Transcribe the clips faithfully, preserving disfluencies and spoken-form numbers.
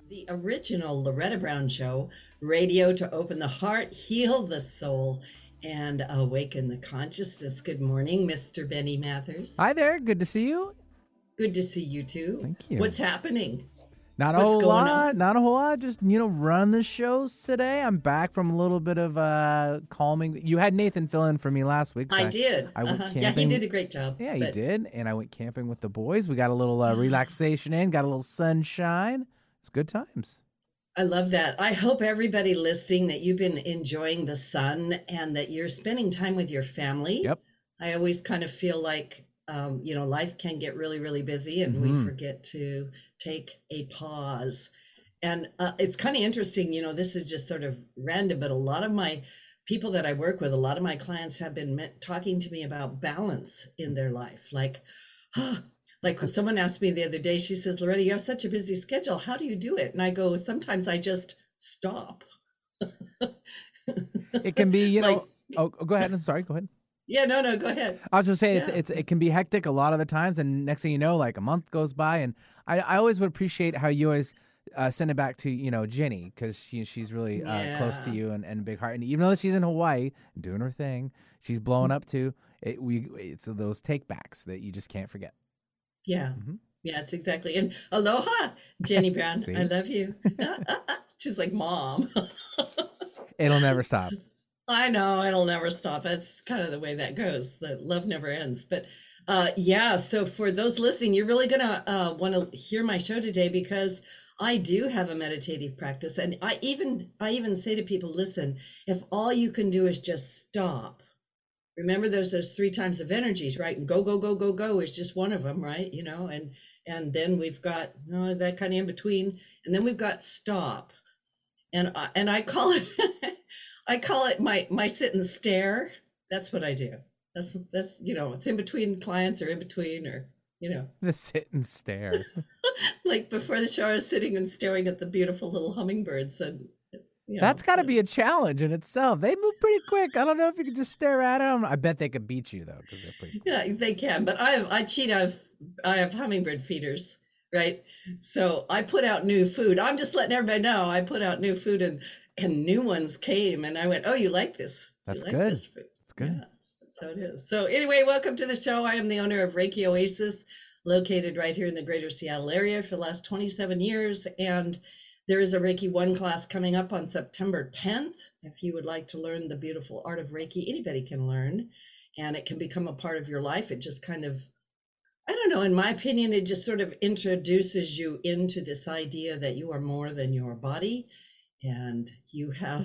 The original Loretta Brown Show, radio to open the heart, heal the soul, and awaken the consciousness. Good morning, mister Benny Mathers. Hi there. Good to see you. Good to see you too. Thank you. What's happening? Not a What's whole going lot. on? Not a whole lot. Just, you know, run the shows today. I'm back from a little bit of uh, calming. You had Nathan fill in for me last week. I so did. I went Uh-huh. camping. Yeah, he did a great job. Yeah, he but... did. And I went camping with the boys. We got a little uh, relaxation in, got a little sunshine. It's good times. I love that. I hope everybody listening that you've been enjoying the sun and that you're spending time with your family. Yep. I always kind of feel like, um, you know, life can get really, really busy and Mhm. we forget to take a pause. And uh, it's kind of interesting, you know, this is just sort of random, but a lot of my people that I work with, a lot of my clients have been met, talking to me about balance in their life. Like, like someone asked me the other day, she says, Loretta, you have such a busy schedule. How do you do it? And I go, sometimes I just stop. It can be, you know. Like, oh, go ahead. I'm sorry. Go ahead. yeah, no, no, go ahead. I was just saying, it's Yeah. it's it can be hectic a lot of the times, and next thing you know, like a month goes by, and I, I always would appreciate how you always uh, send it back to you know Jenny, because she she's really uh, close to Yeah. you and, and a big heart, and even though she's in Hawaii doing her thing, she's blowing up too. It we it's those take backs that you just can't forget. Yeah. hmm Yeah, it's exactly. And aloha, Jenny Brown. I See, love you. She's like, Mom. it'll never stop. I know it'll never stop. That's kind of the way that goes. The love never ends. But uh, yeah, so for those listening, you're really gonna uh, want to hear my show today because I do have a meditative practice, and I even I even say to people, listen, if all you can do is just stop. Remember, there's those three times of energies, right? And go, go, go, go, go is just one of them, right? You know, and and then we've got you know, that kind of in between, and then we've got stop, and I, and I call it I call it my my sit and stare. That's what I do. That's that's you know, it's in between clients or in between or you know, The sit and stare. like before the show, I was sitting and staring at the beautiful little hummingbirds, and you That's know, got to be a challenge in itself. They move pretty quick. I don't know if you could just stare at them. I bet they could beat you though, because they're pretty quick. yeah, they can. But I have I cheat. I've I have hummingbird feeders, right? So I put out new food. I'm just letting everybody know I put out new food, and and new ones came, and I went, oh, you like this? You That's like good. this food? That's good. Yeah, that's how it is. So anyway, welcome to the show. I am the owner of Reiki Oasis, located right here in the greater Seattle area for the last twenty-seven years. And there is a Reiki one class coming up on September tenth. If you would like to learn the beautiful art of Reiki, anybody can learn, and it can become a part of your life. It just kind of, I don't know, in my opinion, it just sort of introduces you into this idea that you are more than your body and you have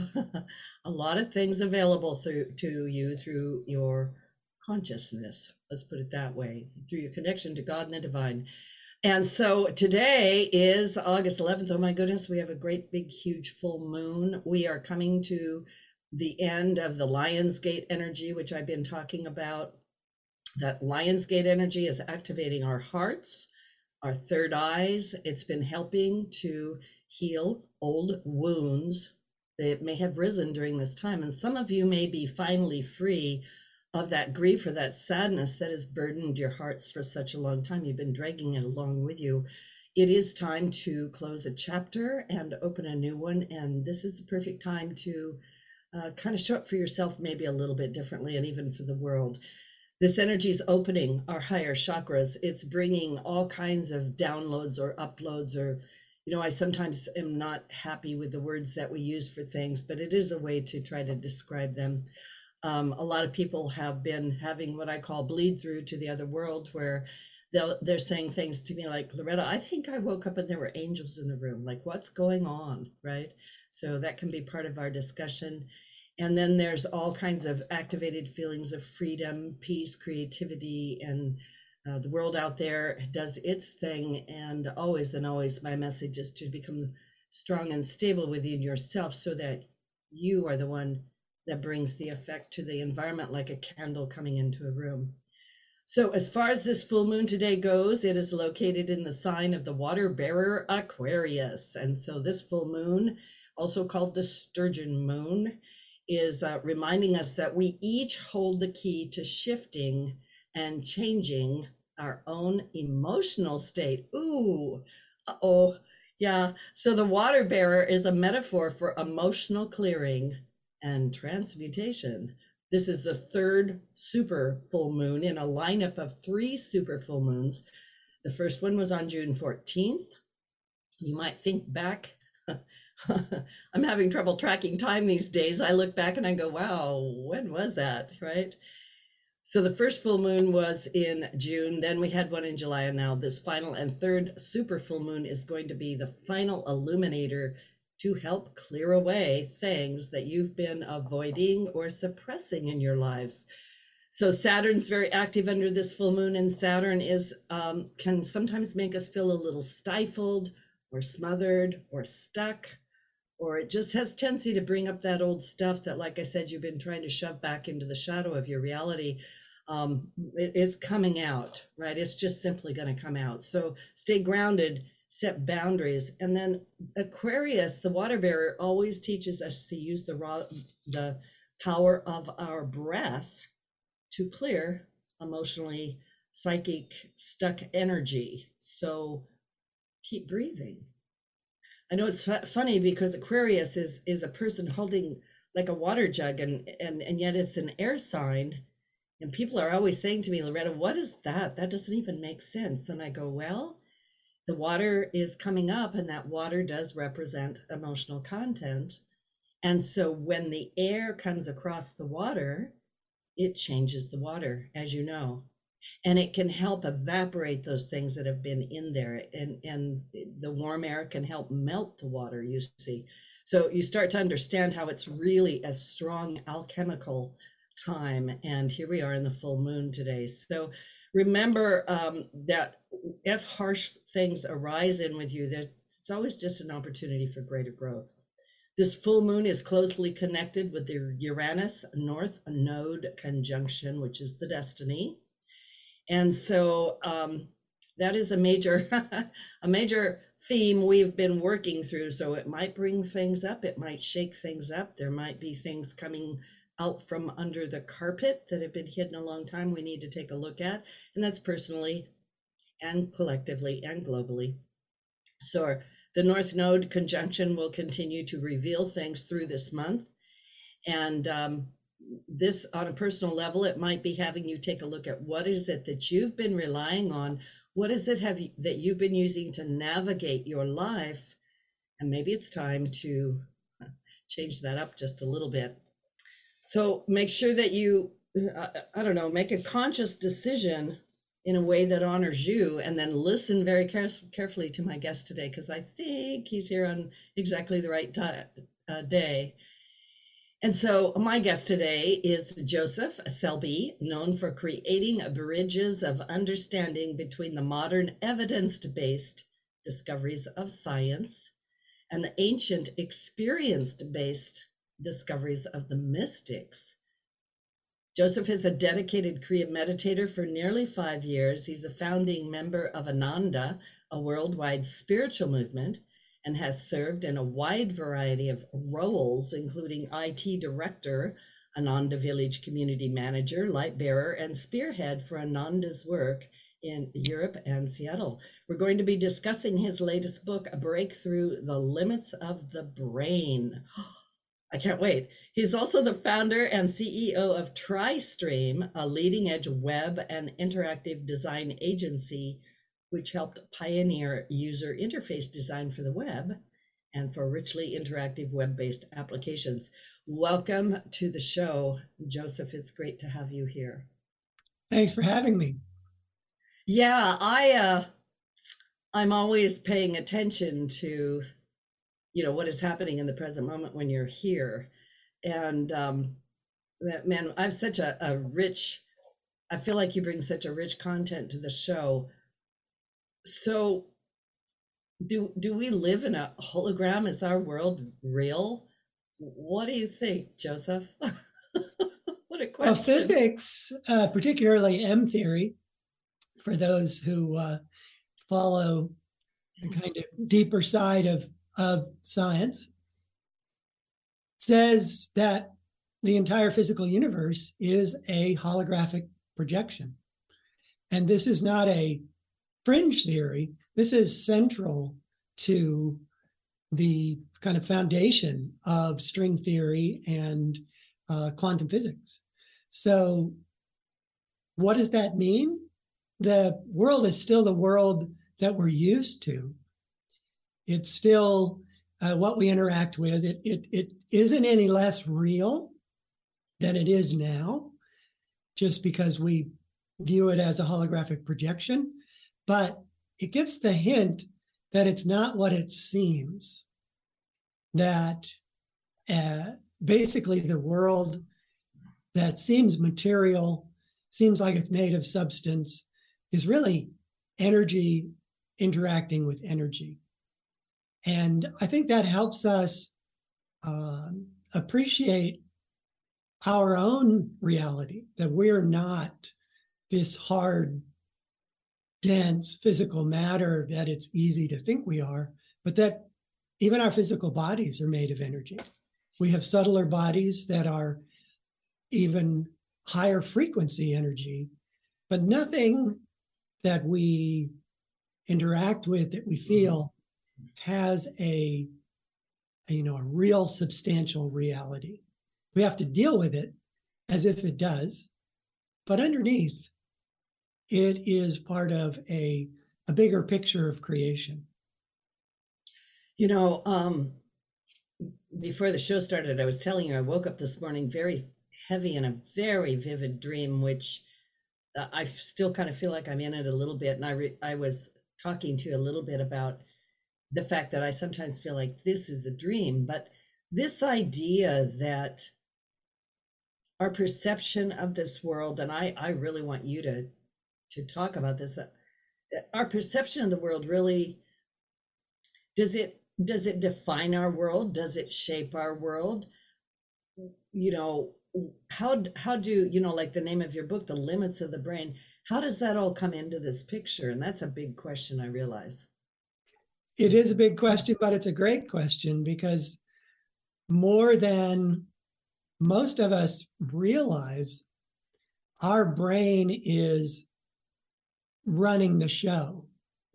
a lot of things available through to you through your consciousness. Let's put it that way, through your connection to God and the divine. And so today is August eleventh. Oh my goodness, we have a great big huge full moon. We are coming to the end of the Lionsgate energy, which I've been talking about. That Lionsgate energy is activating our hearts, our third eyes. It's been helping to heal old wounds that may have risen during this time. And some of you may be finally free of that grief or that sadness that has burdened your hearts for such a long time. You've been dragging it along with you. It is time to close a chapter and open a new one. And this is the perfect time to uh, kind of show up for yourself maybe a little bit differently and even for the world. This energy is opening our higher chakras. It's bringing all kinds of downloads or uploads, or, you know, I sometimes am not happy with the words that we use for things, but it is a way to try to describe them. Um, a lot of people have been having what I call bleed through to the other world, where they'll, they're saying things to me like, Loretta, I think I woke up and there were angels in the room. Like, what's going on, right? So that can be part of our discussion. And then there's all kinds of activated feelings of freedom, peace, creativity, and uh, the world out there does its thing. And always and always, my message is to become strong and stable within yourself so that you are the one that brings the effect to the environment like a candle coming into a room. So as far as this full moon today goes, it is located in the sign of the water bearer Aquarius. And so this full moon, also called the sturgeon moon, is uh, reminding us that we each hold the key to shifting and changing our own emotional state. Ooh, uh-oh. Yeah. So the water bearer is a metaphor for emotional clearing and transmutation. This is the third super full moon in a lineup of three super full moons. The first one was on June fourteenth. You might think back. I'm having trouble tracking time these days. I look back and I go, wow, when was that? Right? So the first full moon was in June, then we had one in July, and now this final and third super full moon is going to be the final illuminator to help clear away things that you've been avoiding or suppressing in your lives. So Saturn's very active under this full moon, and Saturn is um, can sometimes make us feel a little stifled or smothered or stuck, or it just has tendency to bring up that old stuff that, like I said, you've been trying to shove back into the shadow of your reality. Um, it, it's coming out, right? It's just simply going to come out. So stay grounded, set boundaries. And then Aquarius, the water bearer, always teaches us to use the raw, the power of our breath to clear emotionally psychic stuck energy. So keep breathing. I know it's fu- funny because Aquarius is is a person holding like a water jug, and and and yet it's an air sign. And people are always saying to me, Loretta, what is that? That doesn't even make sense. And I go, well, the water is coming up, and that water does represent emotional content. And so when the air comes across the water, it changes the water, as you know, and it can help evaporate those things that have been in there, and and the warm air can help melt the water, you see. So you start to understand how it's really a strong alchemical time, and here we are in the full moon today. So remember um, that if harsh things arise in with you, there's it's always just an opportunity for greater growth. This full moon is closely connected with the Uranus North Node conjunction, which is the destiny. And so um, that is a major, a major theme we've been working through. So it might bring things up, it might shake things up. There might be things coming out from under the carpet that have been hidden a long time we need to take a look at. And that's personally and collectively and globally. So the North Node conjunction will continue to reveal things through this month. And um, this, on a personal level, it might be having you take a look at what is it that you've been relying on? What is it have you, that you've been using to navigate your life? And maybe it's time to change that up just a little bit. So make sure that you, uh, I don't know, make a conscious decision in a way that honors you, and then listen very care- carefully to my guest today, because I think he's here on exactly the right time, uh, day. And so my guest today is Joseph Selby, known for creating bridges of understanding between the modern evidence-based discoveries of science and the ancient experience-based discoveries of the mystics. Joseph is a dedicated Kriya meditator for nearly five years. He's a founding member of Ananda, a worldwide spiritual movement, and has served in a wide variety of roles, including I T director, Ananda Village community manager, light bearer, and spearhead for Ananda's work in Europe and Seattle. We're going to be discussing his latest book, A Breakthrough the Limits of the Brain. I can't wait. He's also the founder and C E O of TriStream, a leading edge web and interactive design agency which helped pioneer user interface design for the web and for richly interactive web-based applications. Welcome to the show, Joseph. It's great to have you here. Thanks for having me. Yeah, I uh, I'm always paying attention to, you know, what is happening in the present moment when you're here, and um, that man, I've such a, a rich. I feel like you bring such a rich content to the show. So do do we live in a hologram? Is our world real? What do you think, Joseph? What a question. Well, physics, uh, particularly M theory, for those who uh, follow the kind of deeper side of, of science, says that the entire physical universe is a holographic projection. And this is not a fringe theory. This is central to the kind of foundation of string theory and uh, quantum physics. So what does that mean? The world is still the world that we're used to. It's still uh, what we interact with. It, it, it isn't any less real than it is now, just because we view it as a holographic projection. But it gives the hint that it's not what it seems, that uh, basically the world that seems material, seems like it's made of substance, is really energy interacting with energy. And I think that helps us um, appreciate our own reality, that we're not this hard, dense physical matter that it's easy to think we are, but that even our physical bodies are made of energy. We have subtler bodies that are even higher frequency energy, but nothing that we interact with, that we feel, has a, a you know a real substantial reality. We have to deal with it as if it does, but underneath it is part of a a bigger picture of creation. You know, um, before the show started, I was telling you I woke up this morning very heavy in a very vivid dream, which uh, I still kind of feel like I'm in it a little bit. And I re- I was talking to you a little bit about the fact that I sometimes feel like this is a dream, but this idea that our perception of this world, and I, I really want you to to talk about this, that our perception of the world really, does it does it define our world? Does it shape our world? You know, how how do, you know, like the name of your book, The Limits of the Brain, how does that all come into this picture? And that's a big question, I realize. It is a big question, but it's a great question, because more than most of us realize, our brain is running the show.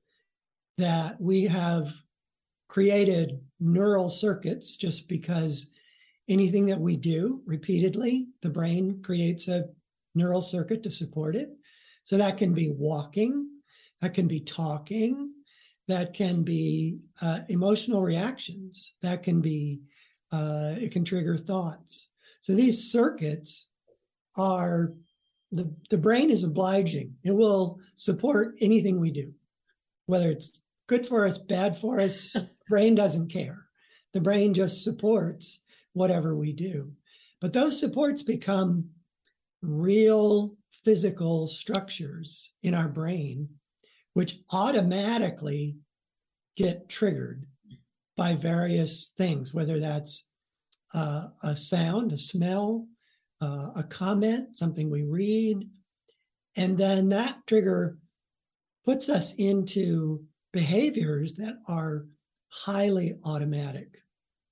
That we have created neural circuits just because anything that we do repeatedly, the brain creates a neural circuit to support it. So that can be walking, that can be talking, that can be uh, emotional reactions, that can be, uh, it can trigger thoughts. So these circuits are, the, the brain is obliging. It will support anything we do, whether it's good for us, bad for us, brain doesn't care. The brain just supports whatever we do. But those supports become real physical structures in our brain, which automatically get triggered by various things, whether that's uh, a sound, a smell, uh, a comment, something we read. And then that trigger puts us into behaviors that are highly automatic.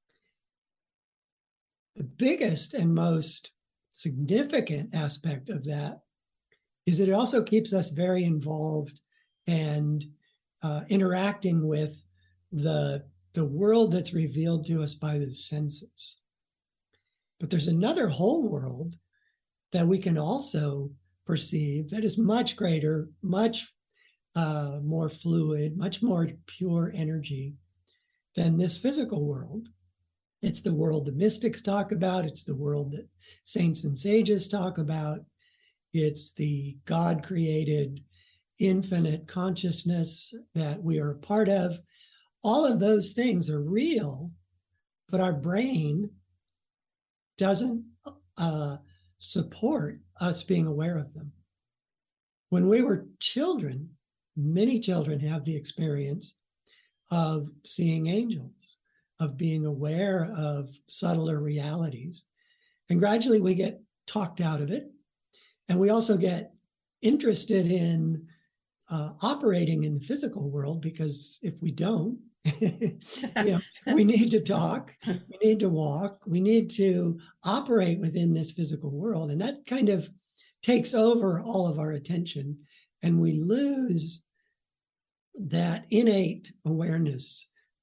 The biggest and most significant aspect of that is that it also keeps us very involved and uh, interacting with the, the world that's revealed to us by the senses. But there's another whole world that we can also perceive that is much greater, much uh, more fluid, much more pure energy than this physical world. It's the world the mystics talk about. It's the world that saints and sages talk about. It's the God-created infinite consciousness that we are a part of. All of those things are real, but our brain doesn't uh, support us being aware of them. When we were children, many children have the experience of seeing angels, of being aware of subtler realities. And gradually we get talked out of it. And we also get interested in uh, operating in the physical world, because if we don't, you know, we need to talk, we need to walk, we need to operate within this physical world. And that kind of takes over all of our attention, and we lose that innate awareness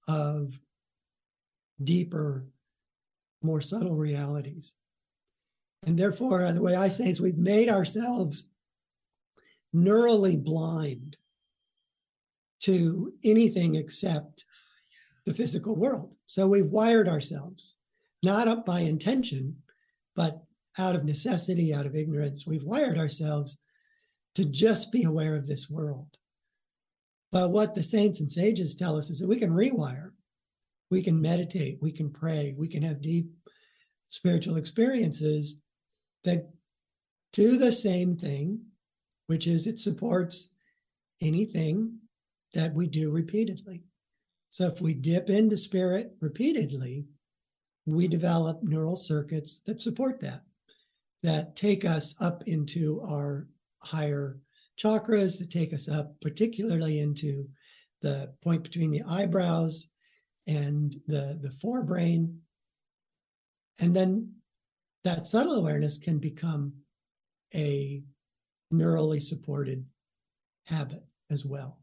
of deeper, more subtle realities. And therefore, the way I say is we've made ourselves neurally blind to anything except the physical world. So we've wired ourselves, not up by intention, but out of necessity, out of ignorance. We've wired ourselves to just be aware of this world. But what the saints and sages tell us is that we can rewire. We can meditate, we can pray, we can have deep spiritual experiences that do the same thing, which is it supports anything that we do repeatedly. So if we dip into spirit repeatedly, we develop neural circuits that support that, that take us up into our higher chakras, that take us up particularly into the point between the eyebrows and the, the forebrain. And then that subtle awareness can become a neurally supported habit as well.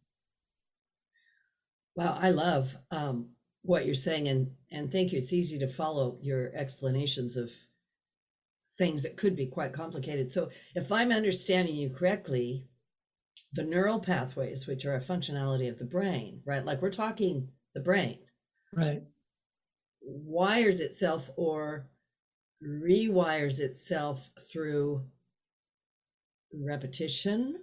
Wow, I love um, what you're saying, and and thank you. It's easy to follow your explanations of things that could be quite complicated. So if I'm understanding you correctly, the neural pathways, which are a functionality of the brain, right? Like we're talking the brain, right? Wires itself or rewires itself through repetition.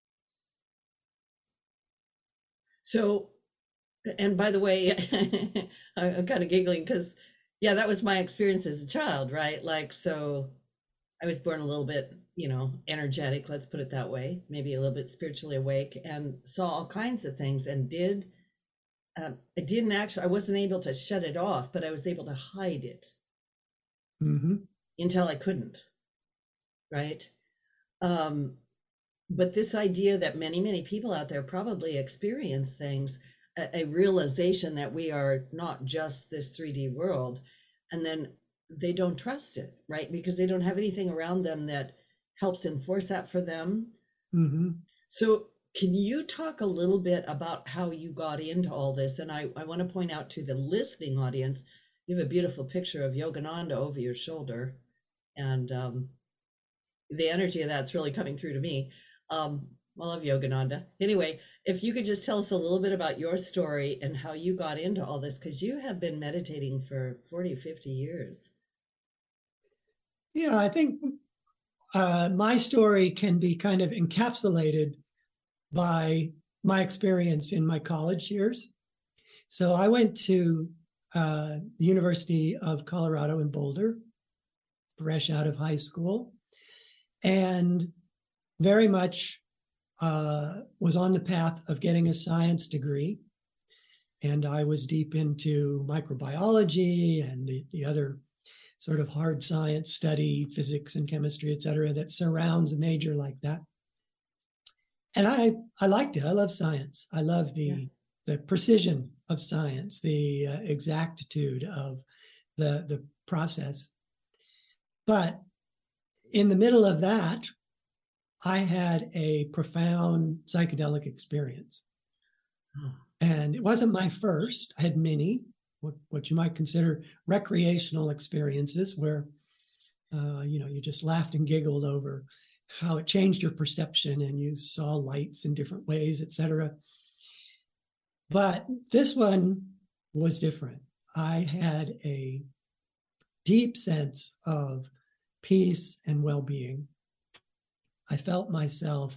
So, and by the way, I'm kind of giggling because, yeah, that was my experience as a child, right? Like, so I was born a little bit, you know, energetic, let's put it that way, maybe a little bit spiritually awake, and saw all kinds of things and did, uh, I didn't actually, I wasn't able to shut it off, but I was able to hide it mm-hmm. until I couldn't, right? Um, but this idea that many, many people out there probably experience things, a, a realization that we are not just this three D world, and then they don't trust it, right? Because they don't have anything around them that helps enforce that for them. Mm-hmm. So can you talk a little bit about how you got into all this? And I, I want to point out to the listening audience, you have a beautiful picture of Yogananda over your shoulder. And um, the energy of that's really coming through to me. Um, I love Yogananda. Anyway, if you could just tell us a little bit about your story and how you got into all this, because you have been meditating for forty, fifty years. Yeah, I think uh, my story can be kind of encapsulated by my experience in my college years. So I went to uh, the University of Colorado in Boulder, fresh out of high school, and very much uh, was on the path of getting a science degree. And I was deep into microbiology and the, the other sort of hard science study, physics and chemistry, et cetera, that surrounds a major like that. And I, I liked it. I love science. I love the, yeah. the precision of science, the uh, exactitude of the, the process. But in the middle of that, I had a profound psychedelic experience. Oh. And it wasn't my first. I had many, what, what you might consider recreational experiences where, uh, you know, you just laughed and giggled over how it changed your perception and you saw lights in different ways, et cetera. But this one was different. I had a deep sense of peace and well-being. I felt myself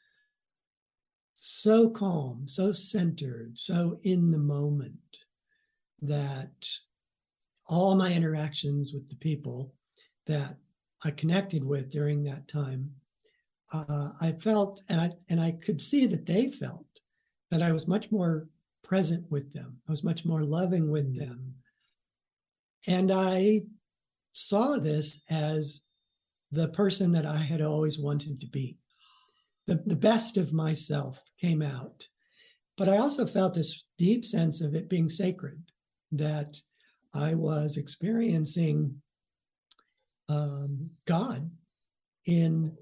so calm, so centered, so in the moment that all my interactions with the people that I connected with during that time, uh, I felt, and I and I could see that they felt that I was much more present with them. I was much more loving with them. And I saw this as the person that I had always wanted to be. The, the best of myself came out. But I also felt this deep sense of it being sacred, that I was experiencing um, God in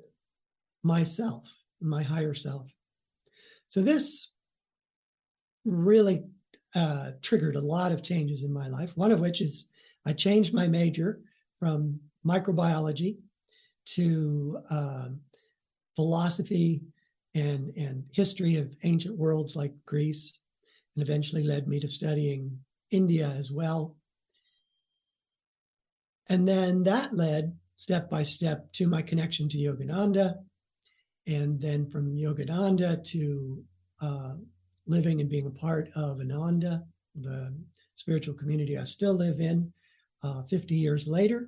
myself, my higher self. So this really uh, triggered a lot of changes in my life, one of which is I changed my major from microbiology to uh, philosophy and, and history of ancient worlds like Greece, and eventually led me to studying India as well. And then that led step by step to my connection to Yogananda, and then from Yogananda to uh, living and being a part of Ananda, the spiritual community I still live in uh, fifty years later.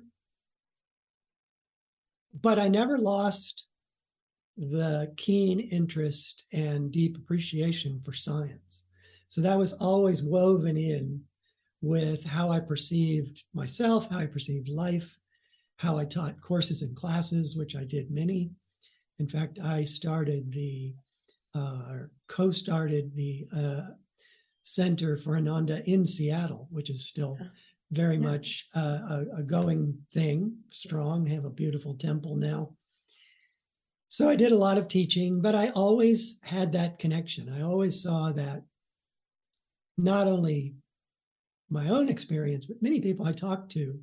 But I never lost the keen interest and deep appreciation for science. So that was always woven in with how I perceived myself, how I perceived life, how I taught courses and classes, which I did many. In fact, I started the, uh, co-started the uh, Center for Ananda in Seattle, which is still very yeah. much uh, a, a going thing, strong, have a beautiful temple now. So I did a lot of teaching, but I always had that connection. I always saw that not only my own experience, but many people I talk to,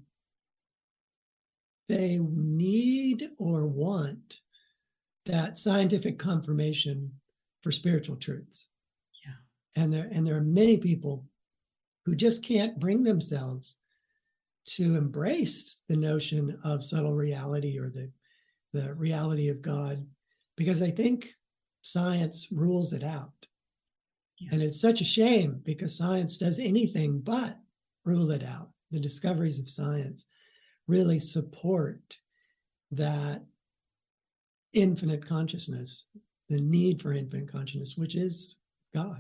they need or want that scientific confirmation for spiritual truths. Yeah. And there, and there are many people who just can't bring themselves to embrace the notion of subtle reality or the, the reality of God, because they think science rules it out. Yeah. And it's such a shame, because science does anything but rule it out. The discoveries of science really support that infinite consciousness, the need for infinite consciousness, which is God.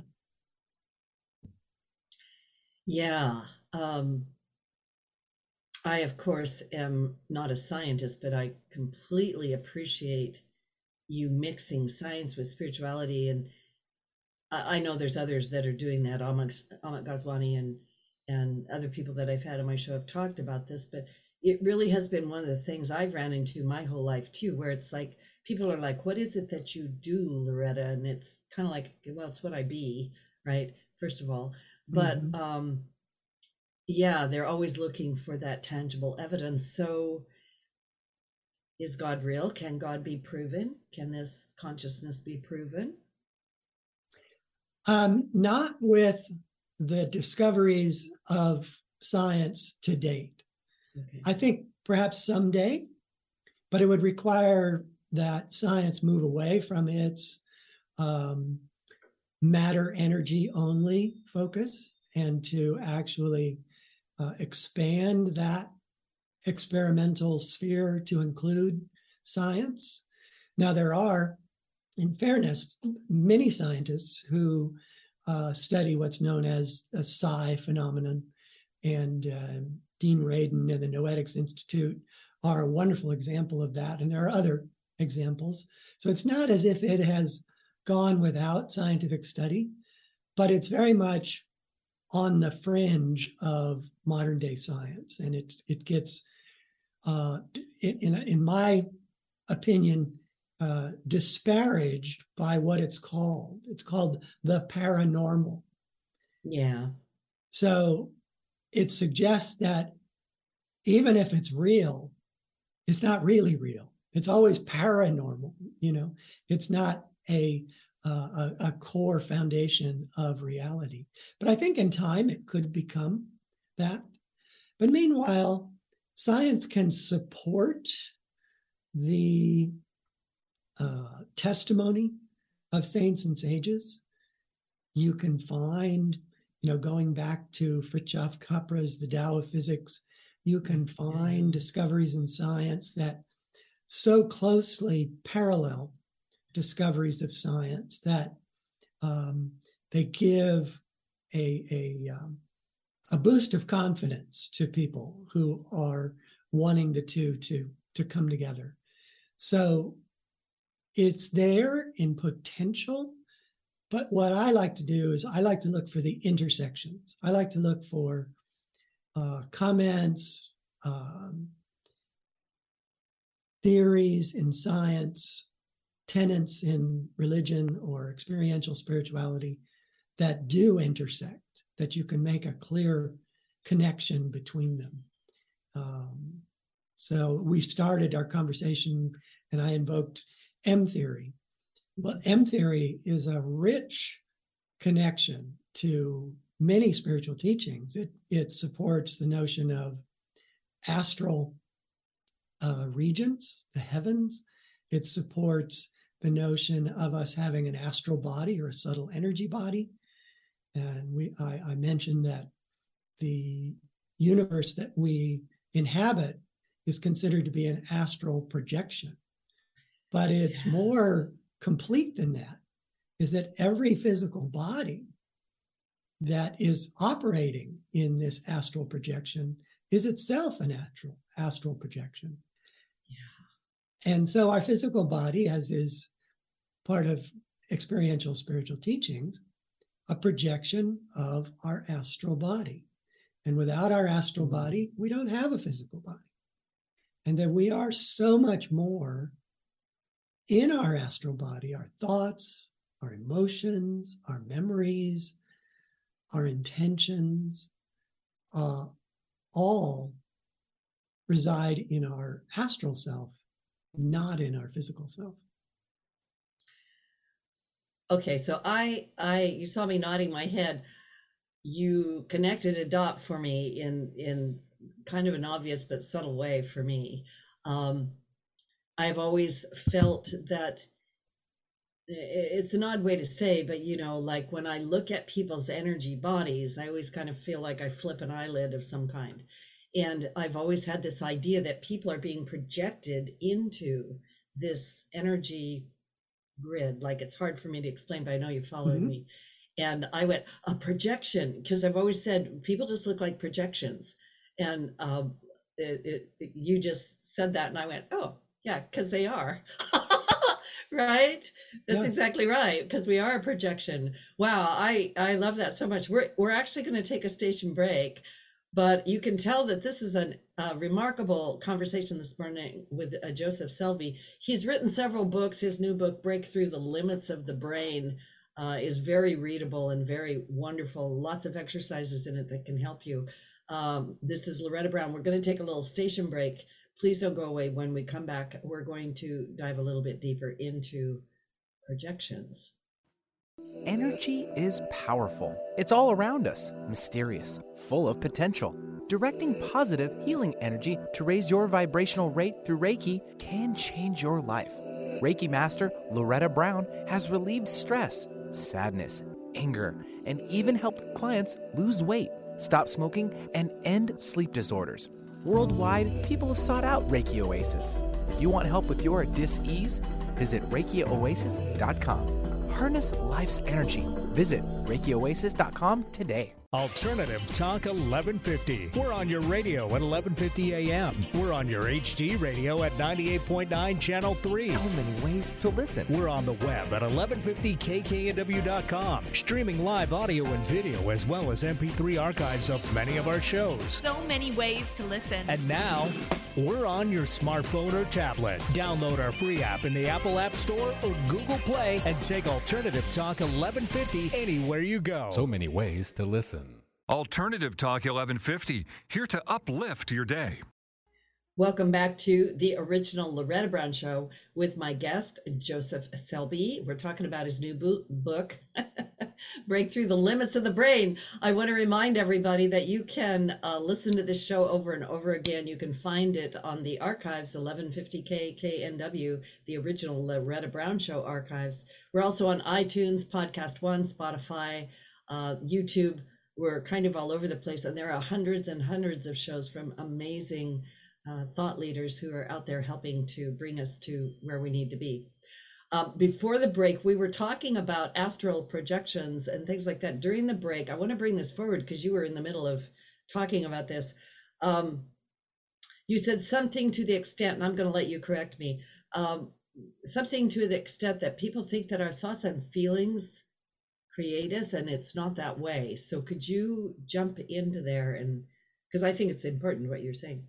Yeah. Um, I, of course, am not a scientist, but I completely appreciate you mixing science with spirituality. And I, I know there's others that are doing that. Amit, Amit Goswami and, and other people that I've had on my show have talked about this, but it really has been one of the things I've ran into my whole life too, where it's like, people are like, what is it that you do, Loretta? And it's kind of like, well, it's what I be, right? First of all, but mm-hmm. um, yeah, they're always looking for that tangible evidence. So is God real? Can God be proven? Can this consciousness be proven? Um, not with the discoveries of science to date. Okay. I think perhaps someday, but it would require that science move away from its um, matter energy only focus and to actually uh, expand that experimental sphere to include science. Now, there are, in fairness, many scientists who uh, study what's known as a psi phenomenon, and uh, Dean Radin and the Noetics Institute are a wonderful example of that, and there are other examples. So it's not as if it has gone without scientific study, but it's very much on the fringe of modern day science, and it it gets, uh, in in my opinion, uh, disparaged by what it's called. It's called the paranormal. Yeah. So it suggests that even if it's real, it's not really real. It's always paranormal, you know. It's not a, uh, a, a core foundation of reality. But I think in time it could become that. But meanwhile, science can support the uh, testimony of saints and sages. You can find, you know, going back to Fritjof Capra's The Tao of Physics, you can find discoveries in science that so closely parallel discoveries of science that um, they give a, a, um, a boost of confidence to people who are wanting the two to, to come together. So it's there in potential, but what I like to do is I like to look for the intersections. I like to look for uh, comments, um, theories in science, tenets in religion or experiential spirituality that do intersect. that you can make a clear connection between them. Um, so we started our conversation and I invoked M theory. Well, M theory is a rich connection to many spiritual teachings. It, it supports the notion of astral uh, regions, the heavens. It supports the notion of us having an astral body or a subtle energy body. And we, I, I mentioned that the universe that we inhabit is considered to be an astral projection. But it's yeah. more complete than that, is that every physical body that is operating in this astral projection is itself an astral, astral projection. Yeah. And so our physical body, as is part of experiential spiritual teachings, a projection of our astral body. And without our astral body, we don't have a physical body. And that we are so much more in our astral body, our thoughts, our emotions, our memories, our intentions, uh, all reside in our astral self, not in our physical self. Okay, so I, I, you saw me nodding my head. You connected a dot for me in, in kind of an obvious but subtle way for me. Um, I've always felt that it's an odd way to say, but you know, like when I look at people's energy bodies, I always kind of feel like I flip an eyelid of some kind. And I've always had this idea that people are being projected into this energy grid. Like it's hard for me to explain, but I know you followed mm-hmm. me. And I went, a projection, because I've always said people just look like projections. And um, it, it, you just said that, and I went, oh, yeah, because they are. Right? That's yeah. exactly right, because we are a projection. Wow, I, I love that so much. We're, we're actually going to take a station break, but you can tell that this is a uh, remarkable conversation this morning with uh, Joseph Selvey. He's written several books. His new book, Breakthrough the Limits of the Brain, uh, is very readable and very wonderful. Lots of exercises in it that can help you. Um, this is Loretta Brown. We're going to take a little station break. Please don't go away. When we come back, we're going to dive a little bit deeper into projections. Energy is powerful. It's all around us, mysterious, full of potential. Directing positive, healing energy to raise your vibrational rate through Reiki can change your life. Reiki Master Loretta Brown has relieved stress, sadness, anger, and even helped clients lose weight, stop smoking, and end sleep disorders. Worldwide, people have sought out Reiki Oasis. If you want help with your dis-ease, visit Reiki Oasis dot com. Harness life's energy. Visit Reiki Oasis dot com today. Alternative Talk eleven fifty. We're on your radio at eleven fifty a m. We're on your H D radio at ninety-eight point nine Channel three. So many ways to listen. We're on the web at eleven fifty K K N W dot com. Streaming live audio and video as well as M P three archives of many of our shows. So many ways to listen. And now, we're on your smartphone or tablet. Download our free app in the Apple App Store or Google Play and take Alternative Talk eleven fifty anywhere you go. So many ways to listen. Alternative Talk eleven fifty, here to uplift your day. Welcome back to the original Loretta Brown Show with my guest, Joseph Selvey. We're talking about his new bo- book, Breakthrough the Limits of the Brain. I want to remind everybody that you can uh, listen to this show over and over again. You can find it on the archives, eleven fifty K K N W, the original Loretta Brown Show archives. We're also on iTunes, Podcast One, Spotify, uh, YouTube. We're kind of all over the place, and there are hundreds and hundreds of shows from amazing uh, thought leaders who are out there helping to bring us to where we need to be. Uh, before the break, we were talking about astral projections and things like that. During the break, I want to bring this forward because you were in the middle of talking about this. Um, you said something to the extent, and I'm going to let you correct me, um, something to the extent that people think that our thoughts and feelings create us, and it's not that way. So could you jump into there? And because I think it's important what you're saying.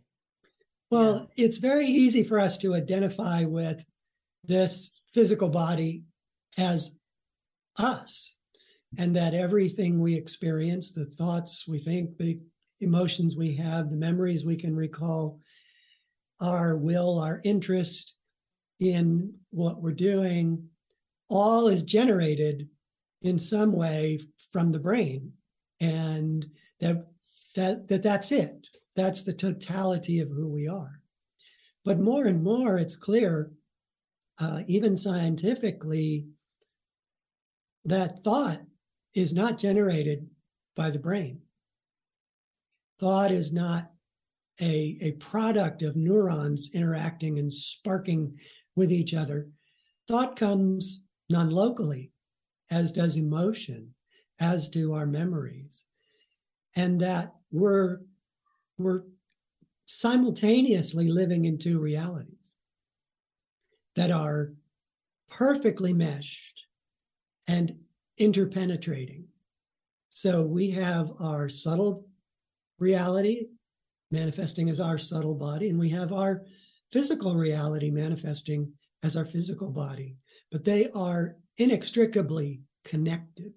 Well, yeah. It's very easy for us to identify with this physical body as us. and that everything we experience, the thoughts we think, the emotions we have, the memories we can recall, our will, our interest in what we're doing, all is generated in some way from the brain, and that that that that's it. That's the totality of who we are. But more and more, it's clear, uh, even scientifically, that thought is not generated by the brain. Thought is not a, a product of neurons interacting and sparking with each other. Thought comes non-locally, as does emotion, as do our memories. And that we're, we're simultaneously living in two realities that are perfectly meshed and interpenetrating. So we have our subtle reality manifesting as our subtle body, and we have our physical reality manifesting as our physical body, but they are inextricably connected.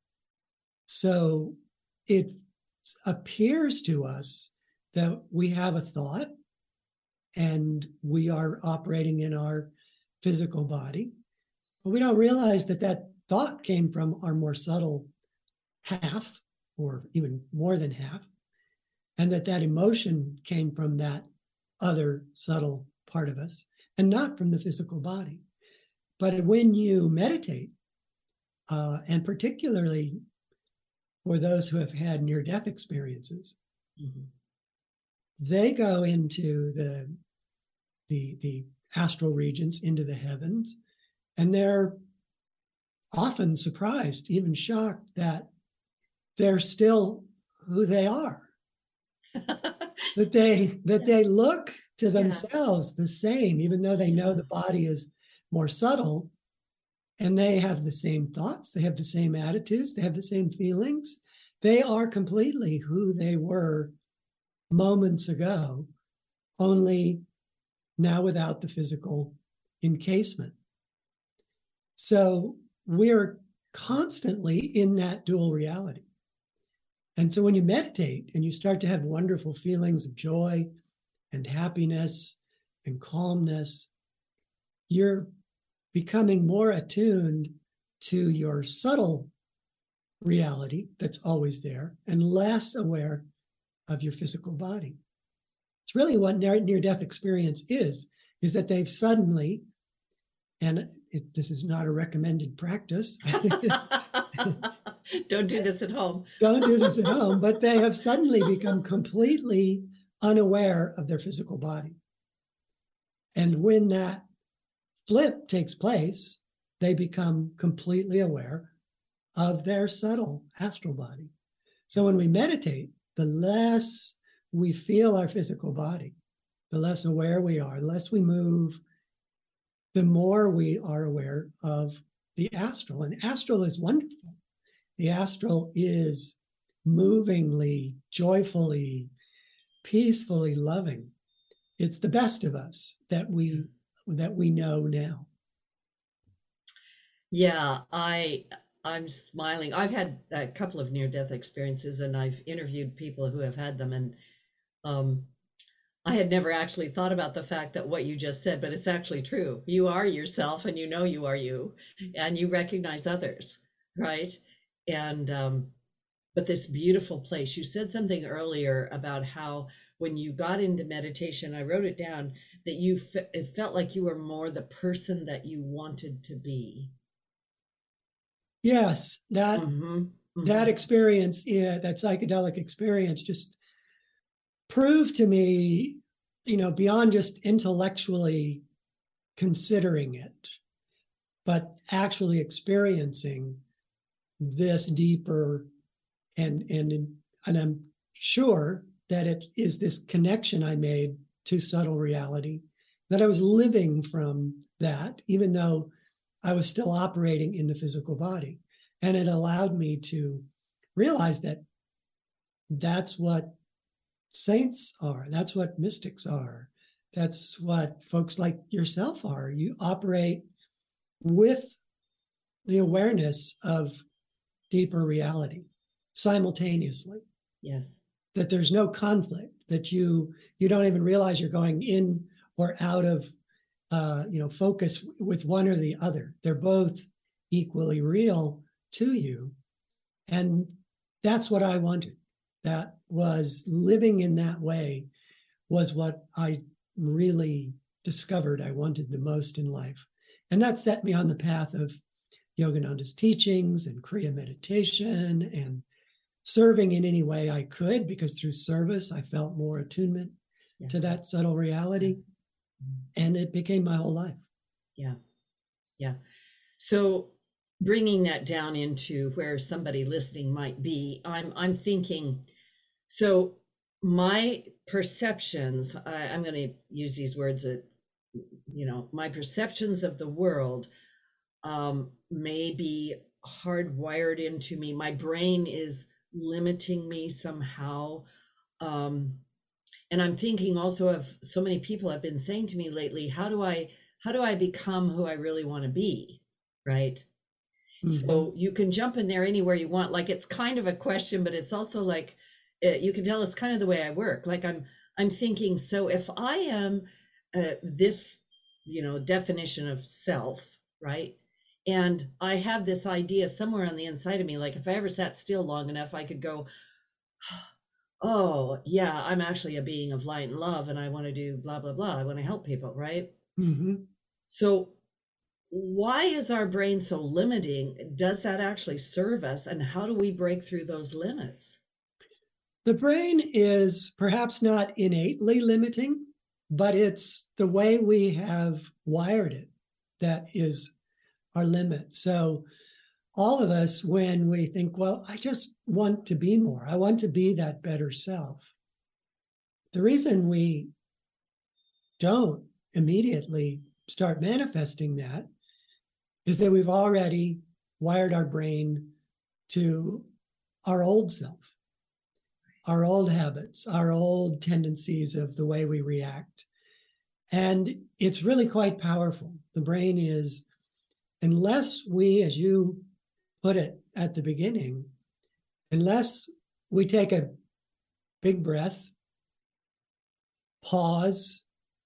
So it appears to us that we have a thought and we are operating in our physical body, but we don't realize that that thought came from our more subtle half, or even more than half, and that that emotion came from that other subtle part of us and not from the physical body. But when you meditate, uh, and particularly for those who have had near-death experiences, mm-hmm. they go into the, the, the astral regions, into the heavens, and they're often surprised, even shocked, that they're still who they are. that they that yeah. they look to themselves yeah. the same, even though they know the body is more subtle, and they have the same thoughts, they have the same attitudes, they have the same feelings. They are completely who they were moments ago, only now without the physical encasement. So we're constantly in that dual reality. And so when you meditate and you start to have wonderful feelings of joy and happiness and calmness, you're becoming more attuned to your subtle reality that's always there and less aware of your physical body. It's really what near-death experience is, is that they've suddenly, and it, this is not a recommended practice. Don't do this at home. Don't do this at home, but they have suddenly become completely unaware of their physical body. And when that flip takes place, they become completely aware of their subtle astral body. So when we meditate, the less we feel our physical body, the less aware we are, the less we move, the more we are aware of the astral. And astral is wonderful. The astral is movingly, joyfully, peacefully loving. It's the best of us that we that we know now. Yeah, I I'm smiling. I've had a couple of near-death experiences, and I've interviewed people who have had them, and um, I had never actually thought about the fact that what you just said, but it's actually true. You are yourself, and you know you are you, and you recognize others, right? And um, but this beautiful place. You said something earlier about how when you got into meditation, I wrote it down, that you fe- it felt like you were more the person that you wanted to be. Yes, that mm-hmm. Mm-hmm. that experience, yeah, that psychedelic experience, just proved to me, you know, beyond just intellectually considering it, but actually experiencing this deeper, and and and I'm sure that it is this connection I made to subtle reality, that I was living from that, even though I was still operating in the physical body. And it allowed me to realize that that's what saints are. That's what mystics are. That's what folks like yourself are. You operate with the awareness of deeper reality simultaneously. Yes. That there's no conflict, that you you don't even realize you're going in or out of uh, you know, focus with one or the other. They're both equally real to you. And that's what I wanted. That was living in that way was what I really discovered I wanted the most in life. And that set me on the path of Yogananda's teachings and Kriya meditation and serving in any way I could, because through service, I felt more attunement yeah. to that subtle reality. And it became my whole life. Yeah. Yeah. So bringing that down into where somebody listening might be, I'm, I'm thinking, so my perceptions, I, I'm going to use these words that, you know, my perceptions of the world um, may be hardwired into me. My brain is limiting me somehow. Um, and I'm thinking also of so many people have been saying to me lately, how do I, how do I become who I really want to be? Right. Mm-hmm. So you can jump in there anywhere you want. Like, it's kind of a question, but it's also like, uh, you can tell it's kind of the way I work. Like I'm, I'm thinking, so if I am uh, this, you know, definition of self, right? And I have this idea somewhere on the inside of me, like if I ever sat still long enough, I could go, oh yeah, I'm actually a being of light and love, and I want to do blah, blah, blah. I want to help people, right? Mm-hmm. So why is our brain so limiting? Does that actually serve us? And how do we break through those limits? The brain is perhaps not innately limiting, but it's the way we have wired it that is our limit. So all of us, when we think, well, I just want to be more, I want to be that better self. The reason we don't immediately start manifesting that is that we've already wired our brain to our old self, our old habits, our old tendencies of the way we react. And it's really quite powerful. The brain is, unless we, as you put it at the beginning, unless we take a big breath, pause,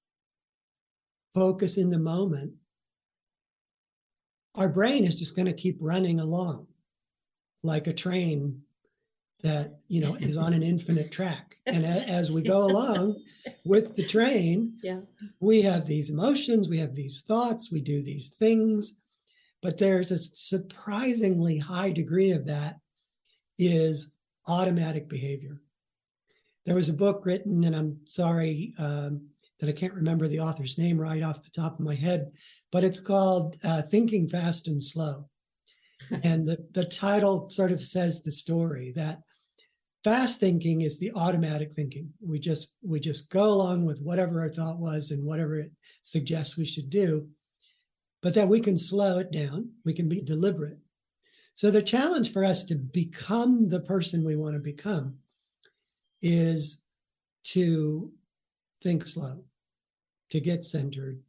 focus in the moment, our brain is just going to keep running along like a train that, you know, is on an infinite track. And a, as we go along with the train, yeah. we have these emotions, we have these thoughts, we do these things, but there's a surprisingly high degree of that is automatic behavior. There was a book written, and I'm sorry um, that I can't remember the author's name right off the top of my head, but it's called uh, Thinking Fast and Slow. And the, the title sort of says the story that fast thinking is the automatic thinking. We just we just go along with whatever our thought was and whatever it suggests we should do, but that we can slow it down. We can be deliberate. So the challenge for us to become the person we want to become is to think slow, to get centered.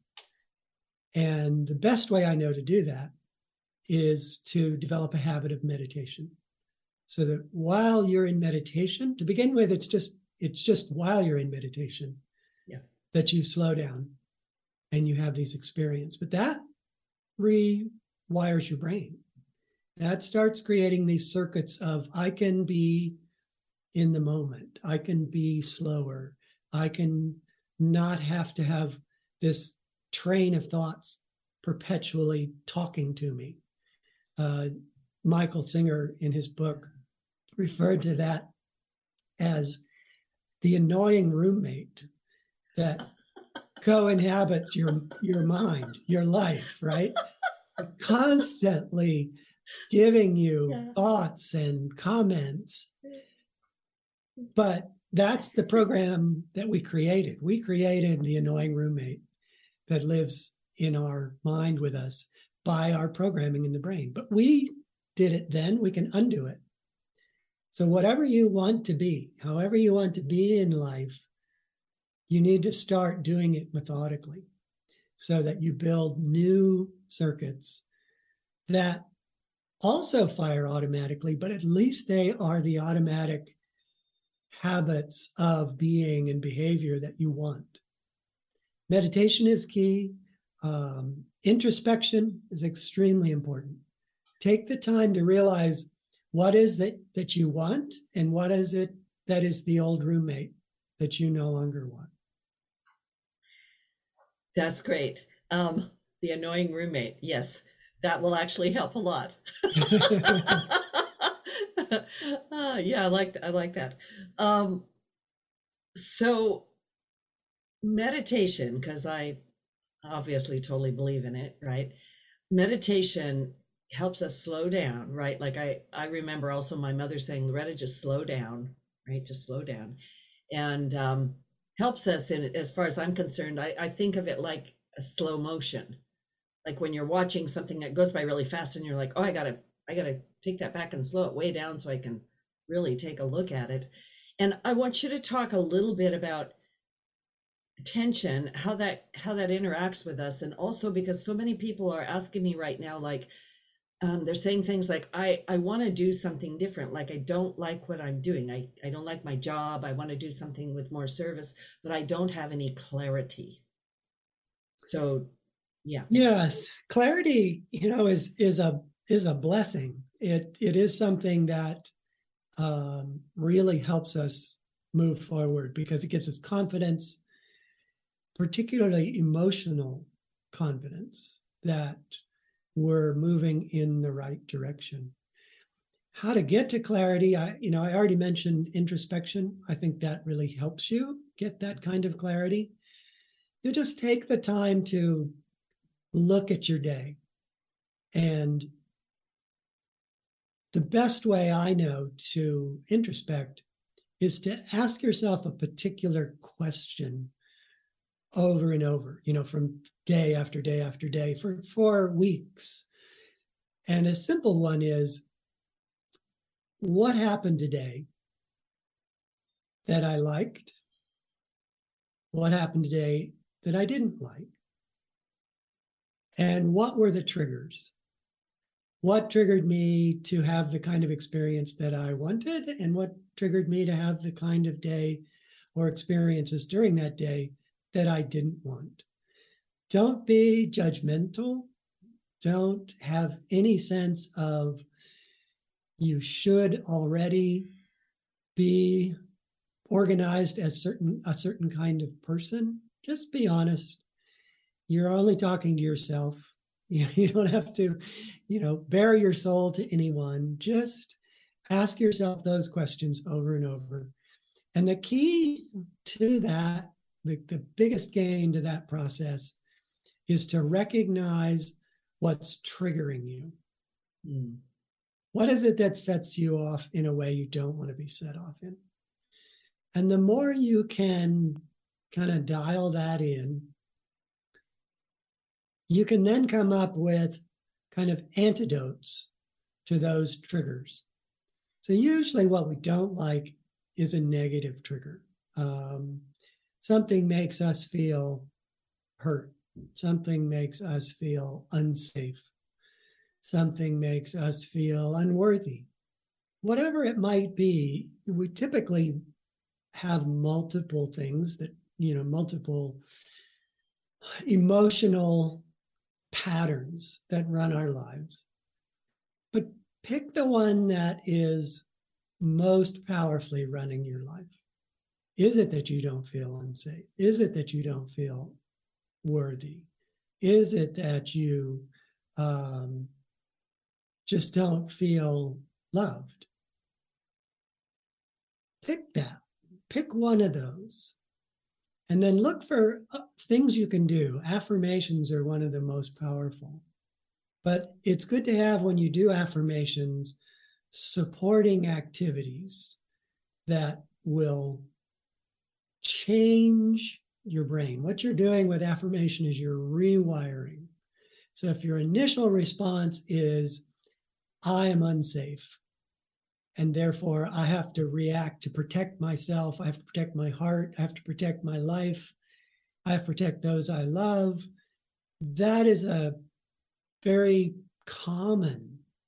And the best way I know to do that is to develop a habit of meditation. So that while you're in meditation, to begin with, it's just it's just while you're in meditation yeah. that you slow down and you have these experiences. But that rewires your brain. That starts creating these circuits of I can be in the moment. I can be slower. I can not have to have this train of thoughts perpetually talking to me. Uh, Michael Singer, in his book, referred to that as the annoying roommate that co-inhabits your, your mind, your life, right? Constantly giving you yeah. thoughts and comments. But that's the program that we created. We created the annoying roommate that lives in our mind with us by our programming in the brain. But we did it then, we can undo it. So whatever you want to be, however you want to be in life, you need to start doing it methodically so that you build new circuits that also fire automatically, but at least they are the automatic habits of being and behavior that you want. Meditation is key. Um, introspection is extremely important. Take the time to realize what is that that you want and what is it that is the old roommate that you no longer want. That's great. Um, the annoying roommate. Yes, that will actually help a lot. uh, yeah, I like I like that. Um, so meditation, because I obviously totally believe in it, right? Meditation helps us slow down, right? Like I I remember also my mother saying, Loretta, just slow down, right? Just slow down, and um, helps us in, as far as I'm concerned. I, I think of it like a slow motion, like when you're watching something that goes by really fast and you're like, oh, I gotta I gotta take that back and slow it way down so I can really take a look at it. And I want you to talk a little bit about attention, how that how that interacts with us, and also because so many people are asking me right now, like um, they're saying things like, I I want to do something different, like I don't like what I'm doing, I I don't like my job, I want to do something with more service, but I don't have any clarity. So yeah. Yes, clarity, you know, is is a is a blessing. It it is something that um, really helps us move forward because it gives us confidence, particularly emotional confidence that we're moving in the right direction. How to get to clarity, I you know, I already mentioned introspection. I think that really helps you get that kind of clarity. You just take the time to look at your day. And the best way I know to introspect is to ask yourself a particular question over and over, you know, from day after day after day for four weeks. And a simple one is, what happened today that I liked? What happened today that I didn't like? And what were the triggers? What triggered me to have the kind of experience that I wanted? And what triggered me to have the kind of day or experiences during that day that I didn't want? Don't be judgmental. Don't have any sense of you should already be organized as certain a certain kind of person. Just be honest. You're only talking to yourself. You, you don't have to, you know, bare your soul to anyone. Just ask yourself those questions over and over. And the key to that, the, the biggest gain to that process is to recognize what's triggering you. Mm. What is it that sets you off in a way you don't want to be set off in? And the more you can kind of dial that in, you can then come up with kind of antidotes to those triggers. So usually what we don't like is a negative trigger. Um, something makes us feel hurt. Something makes us feel unsafe. Something makes us feel unworthy. Whatever it might be, we typically have multiple things that, you know, multiple emotional patterns that run our lives. But pick the one that is most powerfully running your life. Is it that you don't feel unsafe? Is it that you don't feel worthy? Is it that you um, just don't feel loved? Pick that. Pick one of those. And then look for things you can do. Affirmations are one of the most powerful. But it's good to have, when you do affirmations, supporting activities that will change your brain. What you're doing with affirmation is you're rewiring. So if your initial response is, I am unsafe, and therefore I have to react to protect myself, I have to protect my heart, I have to protect my life, I have to protect those I love, that is a very common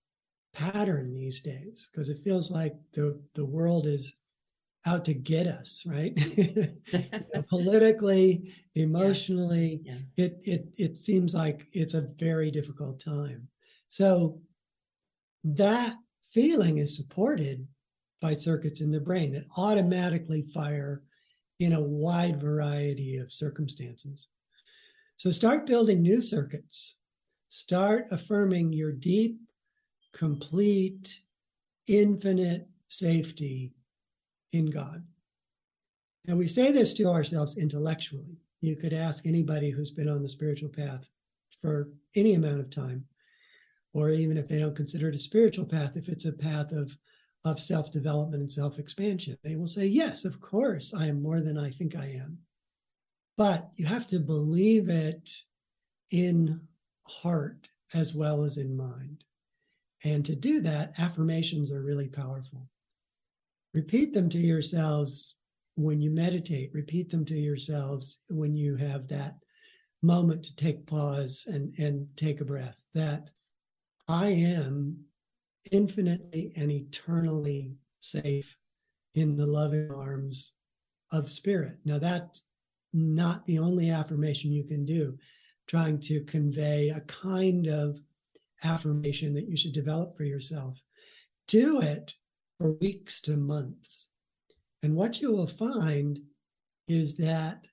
pattern these days because it feels like the, the world is out to get us, right? You know, politically, emotionally, Yeah. it it it seems like it's a very difficult time. So that feeling is supported by circuits in the brain that automatically fire in a wide variety of circumstances. So start building new circuits. Start affirming your deep, complete, infinite safety in God. Now, we say this to ourselves intellectually. You could ask anybody who's been on the spiritual path for any amount of time, or even if they don't consider it a spiritual path, if it's a path of, of self-development and self-expansion, they will say, yes, of course, I am more than I think I am. But you have to believe it in heart as well as in mind. And to do that, affirmations are really powerful. Repeat them to yourselves when you meditate. Repeat them to yourselves when you have that moment to take pause and, and take a breath, that I am infinitely and eternally safe in the loving arms of spirit. Now, that's not the only affirmation you can do, trying to convey a kind of affirmation that you should develop for yourself. Do it for weeks to months. And what you will find is that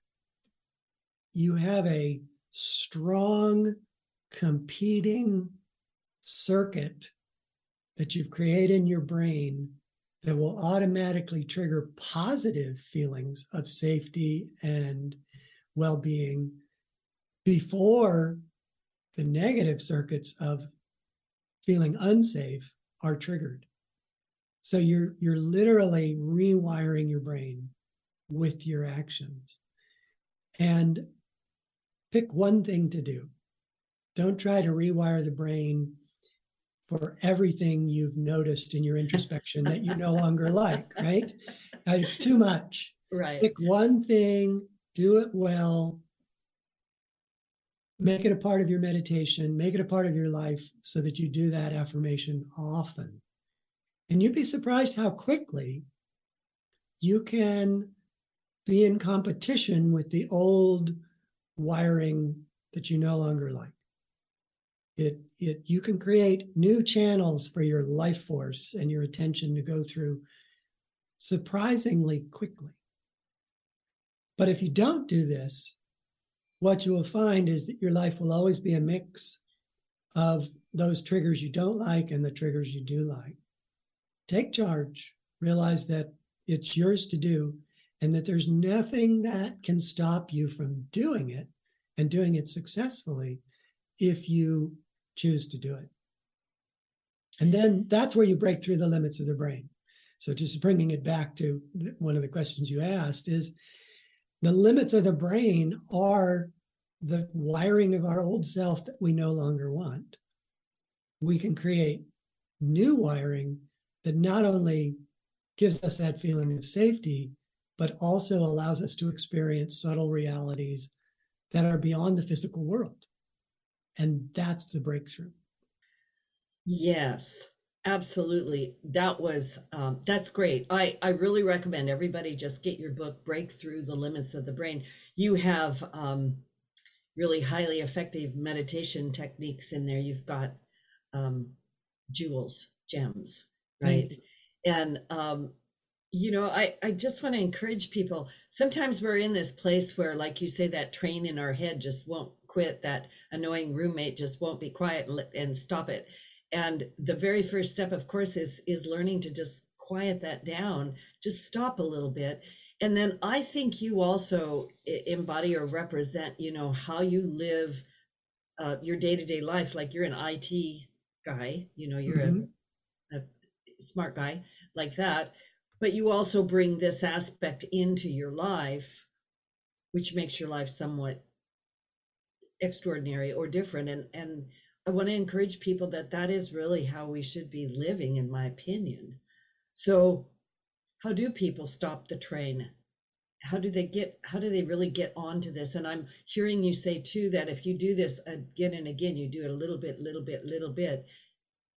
you have a strong competing circuit that you've created in your brain that will automatically trigger positive feelings of safety and well-being before the negative circuits of feeling unsafe are triggered. So you're you're literally rewiring your brain with your actions. And pick one thing to do. Don't try to rewire the brain for everything you've noticed in your introspection that you no longer like, right? Uh, it's too much. Right. Pick one thing, do it well, make it a part of your meditation, make it a part of your life so that you do that affirmation often. And you'd be surprised how quickly you can be in competition with the old wiring that you no longer like. It, it, you can create new channels for your life force and your attention to go through surprisingly quickly. But if you don't do this, what you will find is that your life will always be a mix of those triggers you don't like and the triggers you do like. Take charge, realize that it's yours to do, and that there's nothing that can stop you from doing it and doing it successfully if you choose to do it. And then that's where you break through the limits of the brain. So just bringing it back to one of the questions you asked is the limits of the brain are the wiring of our old self that we no longer want. We can create new wiring that not only gives us that feeling of safety, but also allows us to experience subtle realities that are beyond the physical world. And that's the breakthrough. Yes, absolutely. That was, um, that's great. I, I really recommend everybody just get your book, Break Through the Limits of the Brain. You have um, really highly effective meditation techniques in there. You've got um, jewels, gems, right? And, um, you know, I, I just want to encourage people. Sometimes we're in this place where, like you say, that train in our head just won't quit. That annoying roommate just won't be quiet and, and stop it. And the very first step, of course, is is learning to just quiet that down, just stop a little bit. And then I think you also embody or represent, you know, how you live uh, your day-to-day life. Like you're an I T guy, you know, you're mm-hmm. a, a smart guy like that. But you also bring this aspect into your life, which makes your life somewhat extraordinary or different. And, and I want to encourage people that that is really how we should be living, in my opinion. So how do people stop the train? How do they get, how do they really get onto this? And I'm hearing you say too, that if you do this again and again, you do it a little bit, little bit, little bit,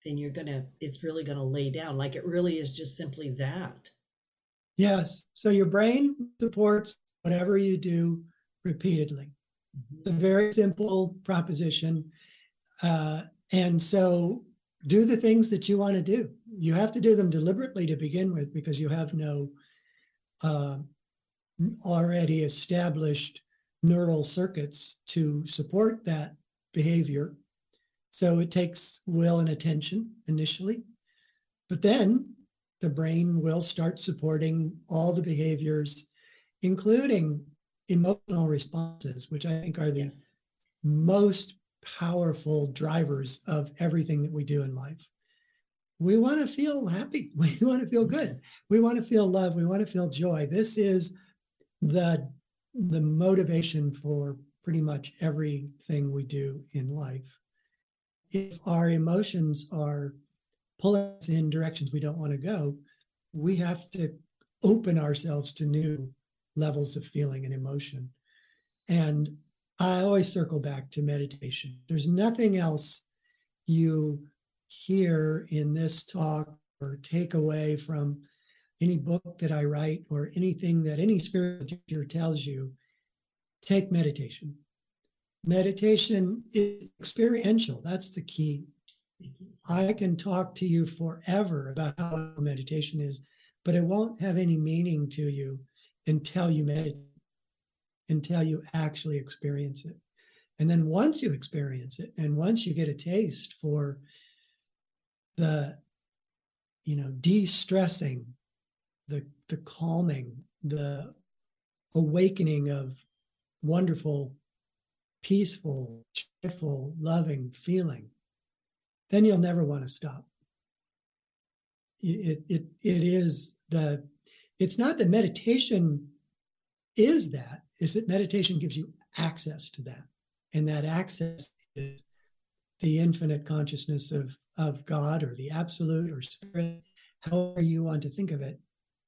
then you're gonna, it's really gonna lay down. Like it really is just simply that. Yes. So your brain supports whatever you do repeatedly. Mhm. It's a very simple proposition. Uh, and so do the things that you want to do. You have to do them deliberately to begin with because you have no uh, already established neural circuits to support that behavior. So it takes will and attention initially, but then the brain will start supporting all the behaviors, including emotional responses, which I think are the Yes. most powerful drivers of everything that we do in life. We want to feel happy. We want to feel good. We want to feel love. We want to feel joy. This is the, the motivation for pretty much everything we do in life. If our emotions are pulling us in directions we don't want to go, we have to open ourselves to new levels of feeling and emotion. And I always circle back to meditation. There's nothing else you hear in this talk or take away from any book that I write or anything that any spiritual teacher tells you. Take meditation. Meditation is experiential. That's the key. I can talk to you forever about how meditation is, but it won't have any meaning to you until you meditate, until you actually experience it. And then once you experience it, and once you get a taste for the, you know, de-stressing, the, the calming, the awakening of wonderful, peaceful, joyful, loving feeling, then you'll never want to stop. It, it, it is the, it's not that meditation is that, is that meditation gives you access to that. And that access is the infinite consciousness of, of God or the absolute or spirit, however you want to think of it.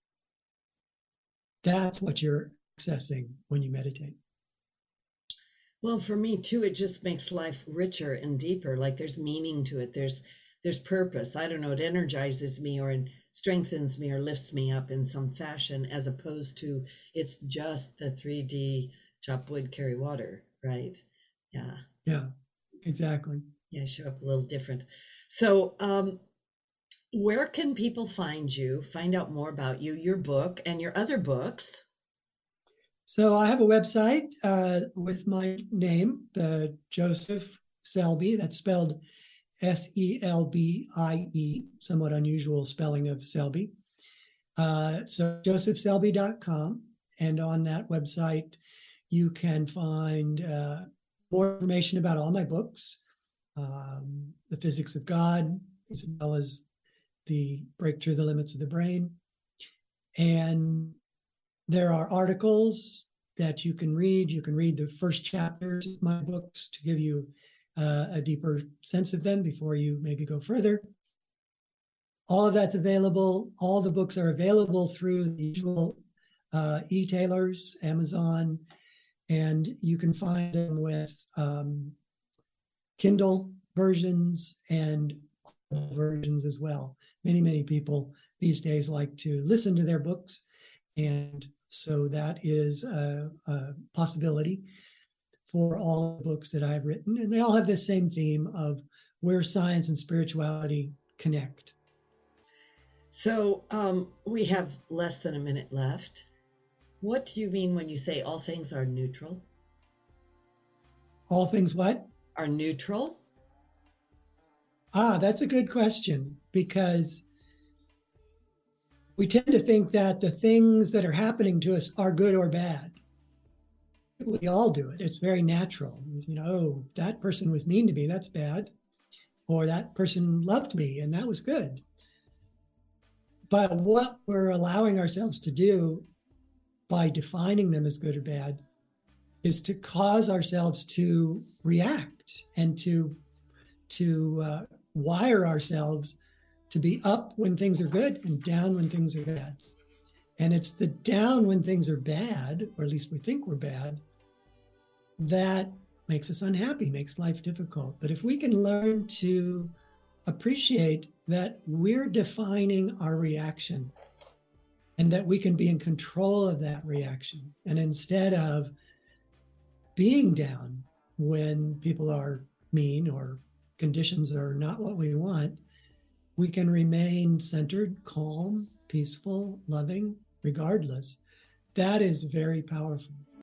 That's what you're accessing when you meditate. Well, for me too, it just makes life richer and deeper. Like there's meaning to it. There's there's purpose. I don't know, it energizes me or it strengthens me or lifts me up in some fashion, as opposed to it's just the three D chop wood, carry water, right? Yeah. Yeah, exactly. Yeah, show up a little different. So um where can people find you, find out more about you, your book, and your other books? So I have a website uh, with my name, the Joseph Selby. That's spelled S E L B I E, somewhat unusual spelling of Selby. Uh, so joseph selby dot com. And on that website, you can find uh, more information about all my books, um, The Physics of God, as well as the Breakthrough the Limits of the Brain. And there are articles that you can read. You can read the first chapters of my books to give you uh, a deeper sense of them before you maybe go further. All of that's available. All the books are available through the usual uh, e-tailers, Amazon, and you can find them with um, Kindle versions and versions as well. Many, many people these days like to listen to their books, and so that is a, a possibility for all the books that I've written. And they all have the same theme of where science and spirituality connect. So um, we have less than a minute left. What do you mean when you say all things are neutral? All things what? Are neutral? Ah, that's a good question, because we tend to think that the things that are happening to us are good or bad. We all do it. It's very natural. You know, oh, that person was mean to me, that's bad. Or that person loved me, and that was good. But what we're allowing ourselves to do by defining them as good or bad is to cause ourselves to react and to, to uh, wire ourselves to be up when things are good and down when things are bad. And it's the down when things are bad, or at least we think we're bad, that makes us unhappy, makes life difficult. But if we can learn to appreciate that we're defining our reaction and that we can be in control of that reaction. And instead of being down when people are mean or conditions are not what we want, we can remain centered, calm, peaceful, loving, regardless. That is very powerful.